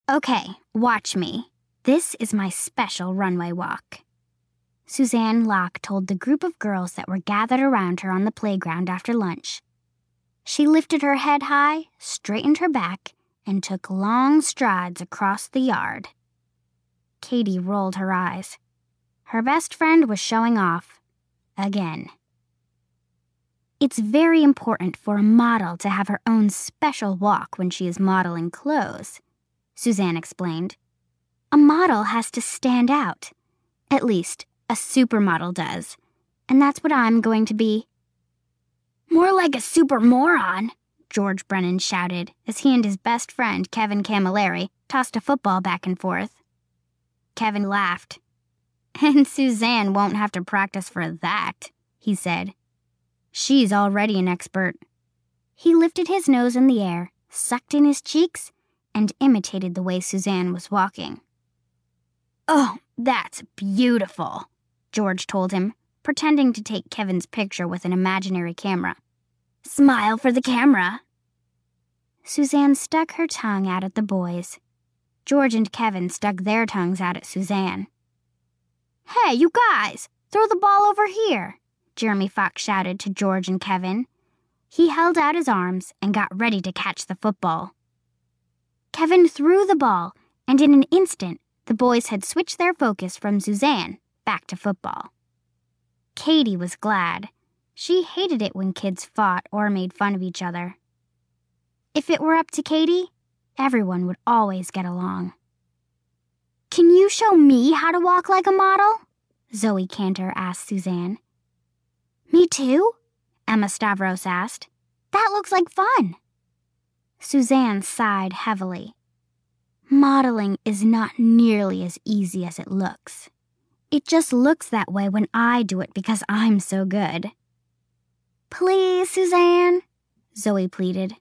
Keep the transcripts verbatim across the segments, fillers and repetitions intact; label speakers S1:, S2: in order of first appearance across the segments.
S1: Okay, watch me. This is my special runway walk. Suzanne Locke told the group of girls that were gathered around her on the playground after lunch. She lifted her head high, straightened her back, and took long strides across the yard. Katie rolled her eyes. Her best friend was showing off. Again. It's very important for a model to have her own special walk when she is modeling clothes, Suzanne explained. A model has to stand out. At least, a supermodel does. And that's what I'm going to be. More like a super moron, George Brennan shouted as he and his best friend, Kevin Camilleri, tossed a football back and forth. Kevin laughed. And Suzanne won't have to practice for that, he said. She's already an expert. He lifted his nose in the air, sucked in his cheeks, and imitated the way Suzanne was walking. Oh, that's beautiful, George told him, pretending to take Kevin's picture with an imaginary camera. Smile for the camera. Suzanne stuck her tongue out at the boys. George and Kevin stuck their tongues out at Suzanne. Hey, you guys, throw the ball over here, Jeremy Fox shouted to George and Kevin. He held out his arms and got ready to catch the football. Kevin threw the ball, and in an instant, the boys had switched their focus from Suzanne back to football. Katie was glad. She hated it when kids fought or made fun of each other. If it were up to Katie, everyone would always get along. Can you show me how to walk like a model? Zoe Cantor asked Suzanne. Me too? Emma Stavros asked. That looks like fun. Suzanne sighed heavily. Modeling is not nearly as easy as it looks. It just looks that way when I do it because I'm so good. Please, Suzanne, Zoe pleaded.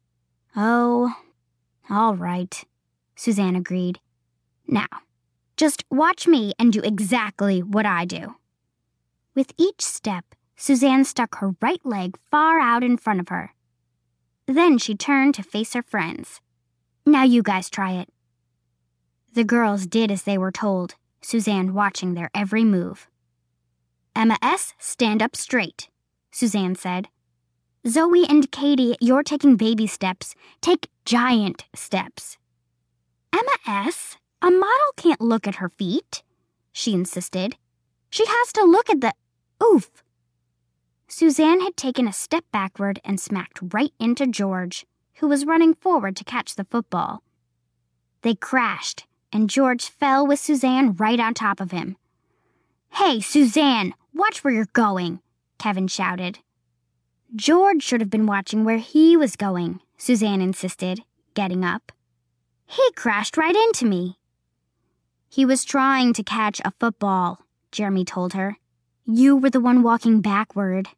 S1: Oh, all right, Suzanne agreed. Now, just watch me and do exactly what I do. With each step, Suzanne stuck her right leg far out in front of her. Then she turned to face her friends. Now you guys try it. The girls did as they were told, Suzanne watching their every move. Emma S., stand up straight, Suzanne said. Zoe and Katie, you're taking baby steps. Take giant steps. Emma S., a model can't look at her feet, she insisted. She has to look at the... Oof! Suzanne had taken a step backward and smacked right into George, who was running forward to catch the football. They crashed, and George fell with Suzanne right on top of him. Hey, Suzanne, watch where you're going, Kevin shouted. George should have been watching where he was going, Suzanne insisted, getting up. He crashed right into me. He was trying to catch a football, Jeremy told her. You were the one walking backward.